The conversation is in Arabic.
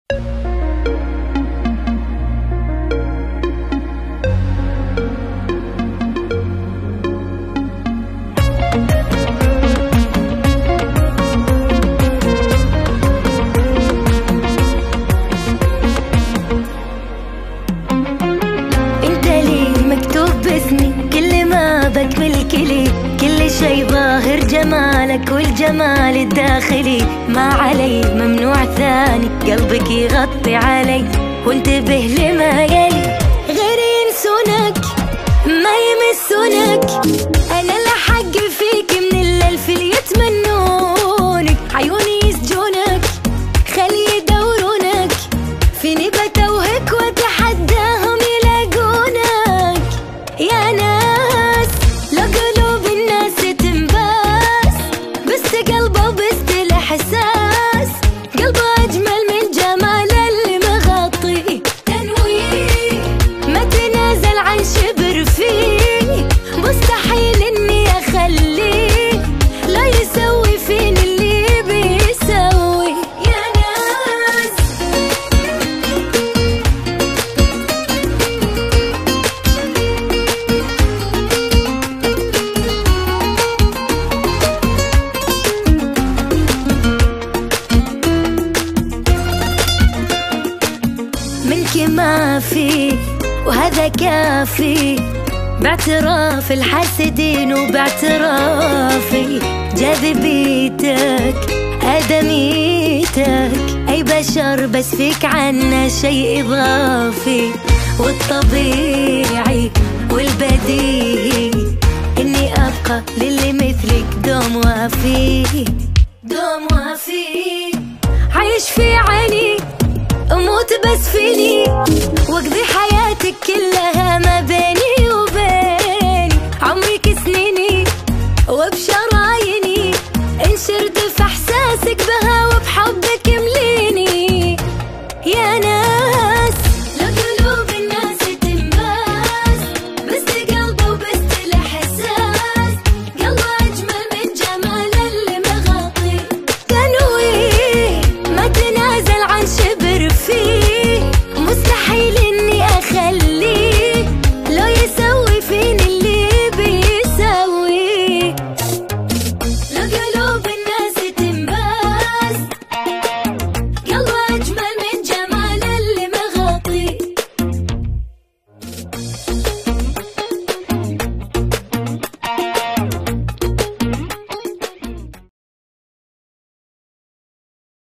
بكمل كل شي ظاهر جمالك والجمال الداخلي، ما علي ممنوع ثاني قلبك يغطي علي، وانتبه لما يلي غير ينسونك ما يمسونك. انا الحق فيك من الالف اللي يتمنونك، عيوني يسجونك خلي يدورونك، فيني بتوهك واتحداهم يلاقونك. يا ناس لو قلوب الناس تنباس، بس قلبه بس الاحساس، قلبه اجمل من جمال اللي مغطي تنويه، ما تنازل عن شبر فيه، مستحيل اني اخليه لا يسوي فيني اللي بيسوي. يا ناس منك ما في وهذا كافي، باعتراف الحاسدين وباعترافي، جاذبيتك آدميتك أي بشر بس فيك عنا شيء إضافي، والطبيعي والبديهي إني أبقى للي مثلك دوم وافي، دوم وافي. عايش في عيني أموت بس فيني، واقضي حياتك كلها